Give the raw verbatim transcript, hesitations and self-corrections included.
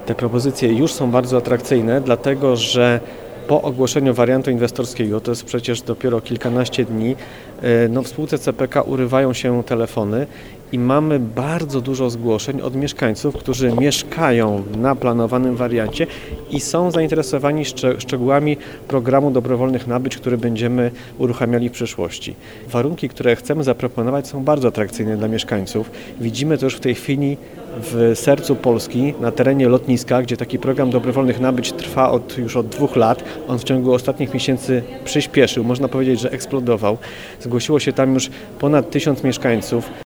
Te propozycje już są bardzo atrakcyjne, dlatego że po ogłoszeniu wariantu inwestorskiego, to jest przecież dopiero kilkanaście dni, no w spółce C P K urywają się telefony i mamy bardzo dużo zgłoszeń od mieszkańców, którzy mieszkają na planowanym wariancie i są zainteresowani szcz- szczegółami programu dobrowolnych nabyć, który będziemy uruchamiali w przyszłości. Warunki, które chcemy zaproponować, są bardzo atrakcyjne dla mieszkańców. Widzimy to już w tej chwili w sercu Polski, na terenie lotniska, gdzie taki program dobrowolnych nabyć trwa od, już od dwóch lat. On w ciągu ostatnich miesięcy przyspieszył, można powiedzieć, że eksplodował. Zgłosiło się tam już ponad tysiąc mieszkańców.